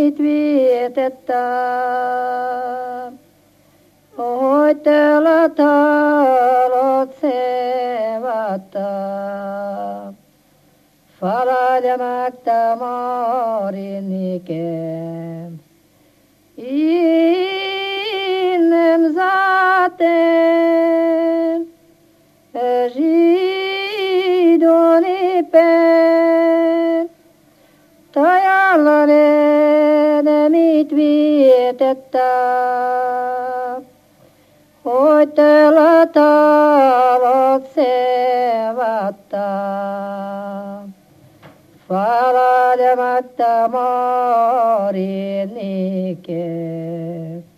mit vietetta. Hogy tel a talot szévatta, faladja meg te Marinikem. Innem zaten, zsidó népen, tajallane, de mit vietetta. Hogy tel a talot szévatta, faladja meg te Marinikem.